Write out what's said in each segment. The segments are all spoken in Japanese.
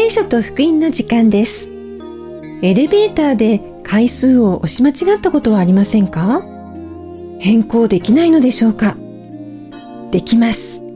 聖書と福音の時間です。エレベーターで階数を押し間違ったことはありませんか？変更できないのでしょうか？できます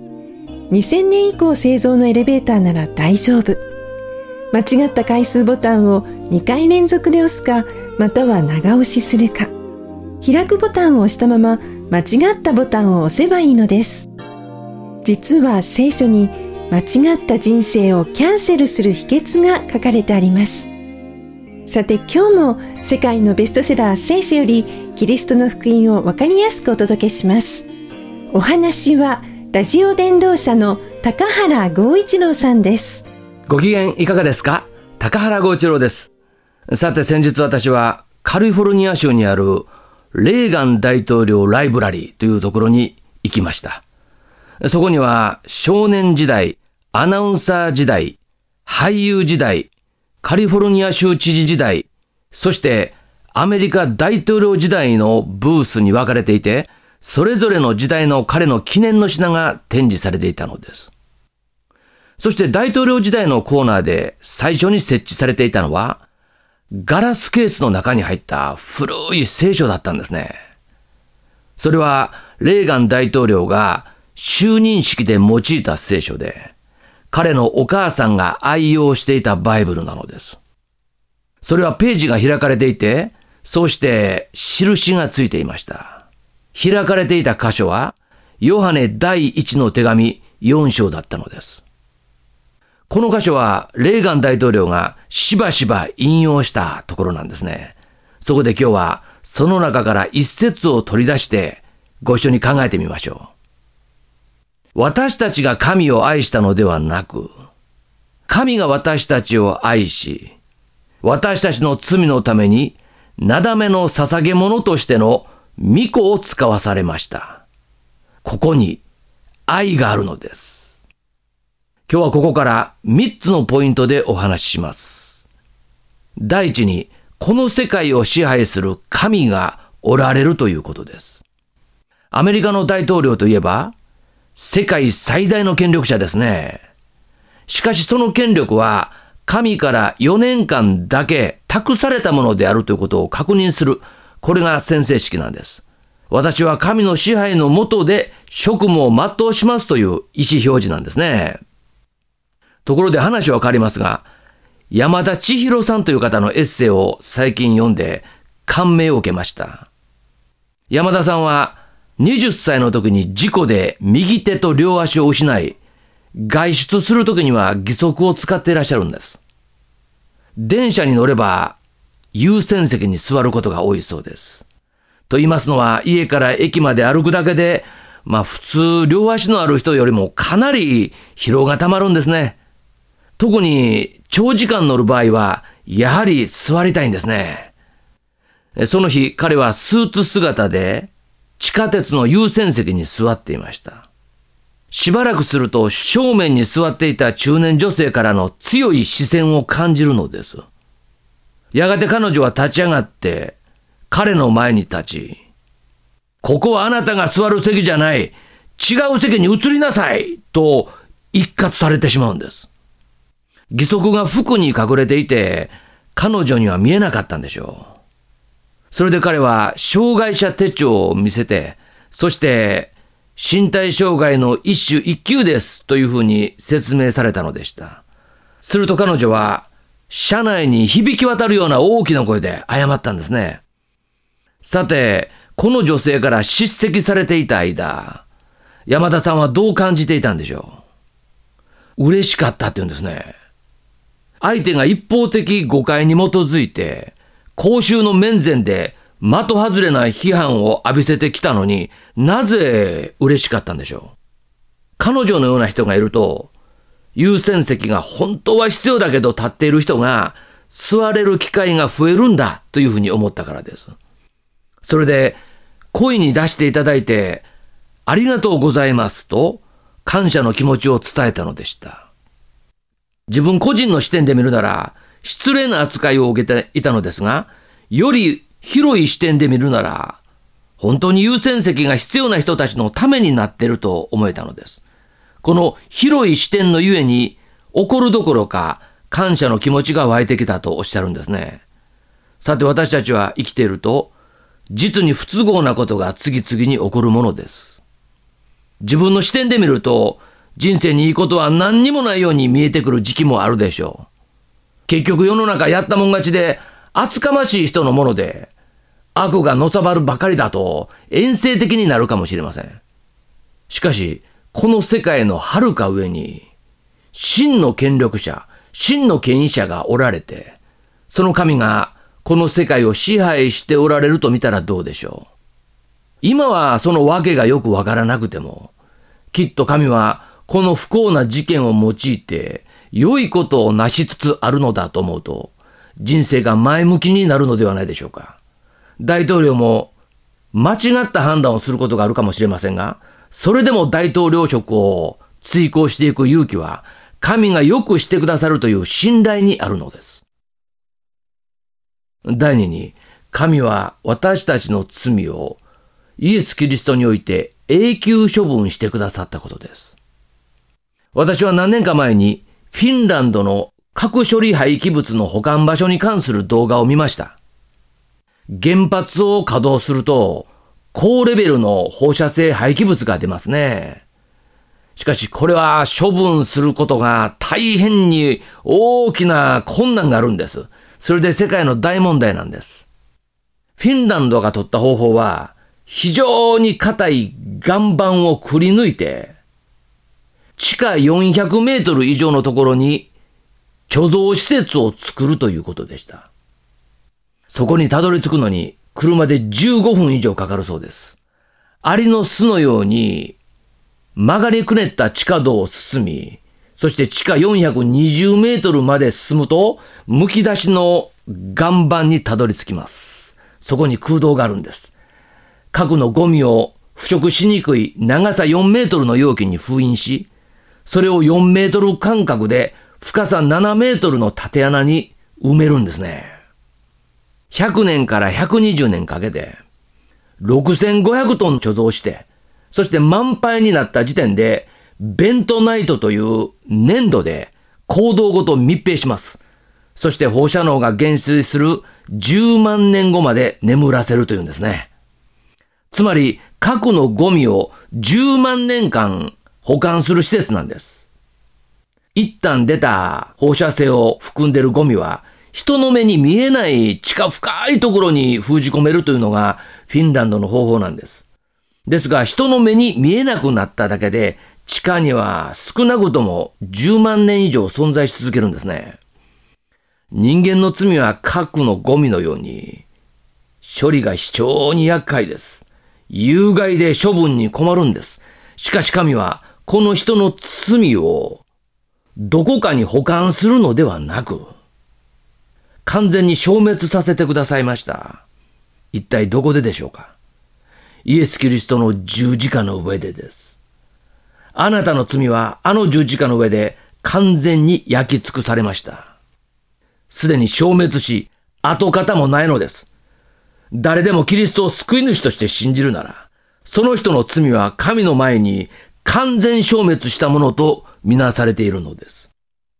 。2000年以降製造のエレベーターなら大丈夫。間違った階数ボタンを2回連続で押すか、または長押しするか。開くボタンを押したまま間違ったボタンを押せばいいのです。実は聖書に間違った人生をキャンセルする秘訣が書かれてあります。さて今日も世界のベストセラー聖書よりキリストの福音をわかりやすくお届けします。お話はラジオ伝道者の高原剛一郎さんです。 ご機嫌いかがですか？高原剛一郎です。さて先日私はカリフォルニア州にあるレーガン大統領ライブラリーというところに行きました。そこには少年時代、アナウンサー時代、俳優時代、カリフォルニア州知事時代、そしてアメリカ大統領時代のブースに分かれていて、それぞれの時代の彼の記念の品が展示されていたのです。そして大統領時代のコーナーで最初に設置されていたのは、ガラスケースの中に入った古い聖書だったんですね。それはレーガン大統領が就任式で用いた聖書で、彼のお母さんが愛用していたバイブルなのです。それはページが開かれていて、そうして印がついていました。開かれていた箇所は、ヨハネ第一の手紙4章だったのです。この箇所はレーガン大統領がしばしば引用したところなんですね。そこで今日はその中から一節を取り出してご一緒に考えてみましょう。私たちが神を愛したのではなく、神が私たちを愛し、私たちの罪のためになだめの捧げ物としての御子を使わされました。ここに愛があるのです。今日はここから3つのポイントでお話しします。第一に、この世界を支配する神がおられるということです。アメリカの大統領といえば、世界最大の権力者ですね。しかしその権力は神から4年間だけ託されたものであるということを確認する。これが宣誓式なんです。私は神の支配の下で職務を全うしますという意思表示なんですね。ところで話は変わりますが、山田千尋さんという方のエッセイを最近読んで感銘を受けました。山田さんは20歳の時に事故で右手と両足を失い、外出する時には義足を使っていらっしゃるんです。電車に乗れば優先席に座ることが多いそうです。と言いますのは、家から駅まで歩くだけで、普通両足のある人よりもかなり疲労がたまるんですね。特に長時間乗る場合はやはり座りたいんですね。その日彼はスーツ姿で地下鉄の優先席に座っていました。しばらくすると正面に座っていた中年女性からの強い視線を感じるのです。やがて彼女は立ち上がって彼の前に立ち、ここはあなたが座る席じゃない、違う席に移りなさいと一喝されてしまうんです。義足が服に隠れていて彼女には見えなかったんでしょう。それで彼は障害者手帳を見せて、そして身体障害の一種一級ですというふうに説明されたのでした。すると彼女は車内に響き渡るような大きな声で謝ったんですね。さて、この女性から叱責されていた間、山田さんはどう感じていたんでしょう。嬉しかったって言うんですね。相手が一方的誤解に基づいて公衆の面前で的外れな批判を浴びせてきたのに、なぜ嬉しかったんでしょう。彼女のような人がいると、優先席が本当は必要だけど立っている人が座れる機会が増えるんだというふうに思ったからです。それで声に出していただいてありがとうございますと感謝の気持ちを伝えたのでした。自分個人の視点で見るなら失礼な扱いを受けていたのですが、より広い視点で見るなら本当に優先席が必要な人たちのためになっていると思えたのです。この広い視点のゆえに怒るどころか感謝の気持ちが湧いてきたとおっしゃるんですね。さて私たちは生きていると、実に不都合なことが次々に起こるものです。自分の視点で見ると、人生にいいことは何にもないように見えてくる時期もあるでしょう。結局世の中やったもん勝ちで、厚かましい人のもので、悪がのさばるばかりだと、遠征的になるかもしれません。しかし、この世界のはるか上に、真の権力者、真の権威者がおられて、その神がこの世界を支配しておられると見たらどうでしょう。今はその訳がよくわからなくても、きっと神はこの不幸な事件を用いて、良いことを成しつつあるのだと思うと、人生が前向きになるのではないでしょうか。大統領も間違った判断をすることがあるかもしれませんが、それでも大統領職を追行していく勇気は、神がよくしてくださるという信頼にあるのです。第二に、神は私たちの罪をイエス・キリストにおいて永久処分してくださったことです。私は何年か前にフィンランドの核処理廃棄物の保管場所に関する動画を見ました。原発を稼働すると高レベルの放射性廃棄物が出ますね。しかしこれは処分することが大変に大きな困難があるんです。それで世界の大問題なんです。フィンランドが取った方法は非常に硬い岩盤をくり抜いて地下400メートル以上のところに貯蔵施設を作るということでした。そこにたどり着くのに車で15分以上かかるそうです。アリの巣のように曲がりくねった地下道を進み、そして地下420メートルまで進むと、むき出しの岩盤にたどり着きます。そこに空洞があるんです。核のゴミを腐食しにくい長さ4メートルの容器に封印し、それを4メートル間隔で深さ7メートルの縦穴に埋めるんですね。100年から120年かけて、6500トン貯蔵して、そして満杯になった時点で、ベントナイトという粘土で坑道ごと密閉します。そして放射能が減衰する10万年後まで眠らせるというんですね。つまり核のゴミを10万年間保管する施設なんです。一旦出た放射性を含んでいるゴミは人の目に見えない地下深いところに封じ込めるというのがフィンランドの方法なんです。ですが人の目に見えなくなっただけで地下には少なくとも10万年以上存在し続けるんですね。人間の罪は核のゴミのように処理が非常に厄介です。有害で処分に困るんです。しかし神はこの人の罪をどこかに保管するのではなく完全に消滅させてくださいました。一体どこででしょうか。イエス・キリストの十字架の上でです。あなたの罪はあの十字架の上で完全に焼き尽くされました。すでに消滅し、跡形もないのです。誰でもキリストを救い主として信じるなら、その人の罪は神の前に完全消滅したものとみなされているのです。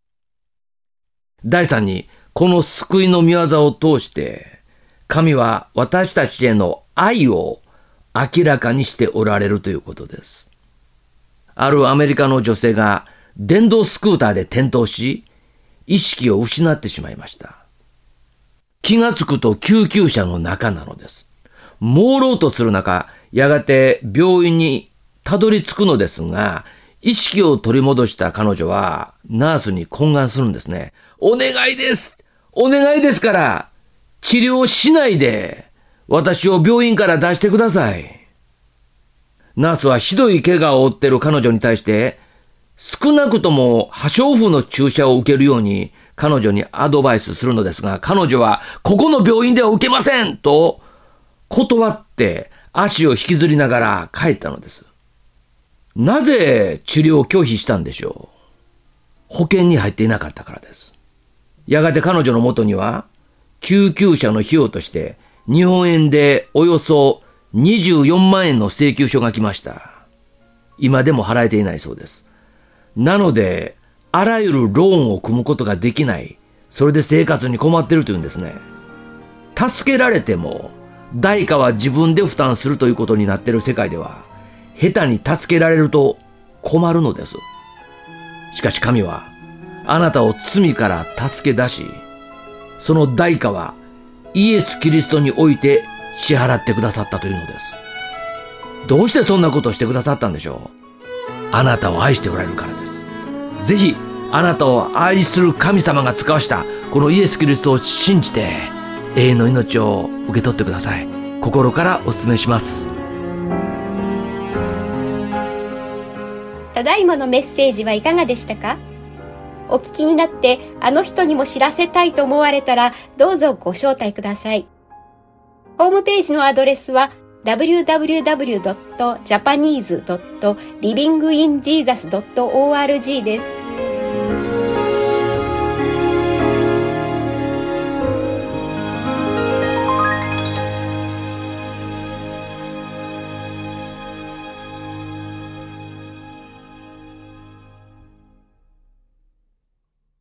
第三に、この救いの御業を通して、神は私たちへの愛を明らかにしておられるということです。あるアメリカの女性が電動スクーターで転倒し、意識を失ってしまいました。気がつくと救急車の中なのです。朦朧とする中、やがて病院にたどり着くのですが、意識を取り戻した彼女はナースに懇願するんですね。お願いです。お願いですから、治療しないで私を病院から出してください。ナースはひどい怪我を負っている彼女に対して、少なくとも破傷風の注射を受けるように彼女にアドバイスするのですが、彼女はここの病院では受けませんと断って足を引きずりながら帰ったのです。なぜ治療を拒否したんでしょう。保険に入っていなかったからです。やがて彼女の元には救急車の費用として日本円でおよそ24万円の請求書が来ました。今でも払えていないそうです。なので、 あらゆるローンを組むことができない。それで生活に困ってるというんですね。助けられても代価は自分で負担するということになっている世界では、下手に助けられると困るのです。しかし神はあなたを罪から助け出し、その代価はイエス・キリストにおいて支払ってくださったというのです。どうしてそんなことをしてくださったんでしょう。あなたを愛しておられるからです。ぜひあなたを愛する神様が使わしたこのイエス・キリストを信じて永遠の命を受け取ってください。心からお勧めします。 ただいまのメッセージはいかがでしたか？お聞きになってあの人にも知らせたいと思われたら、どうぞご招待ください。ホームページのアドレスは www.japanese.livinginjesus.org です。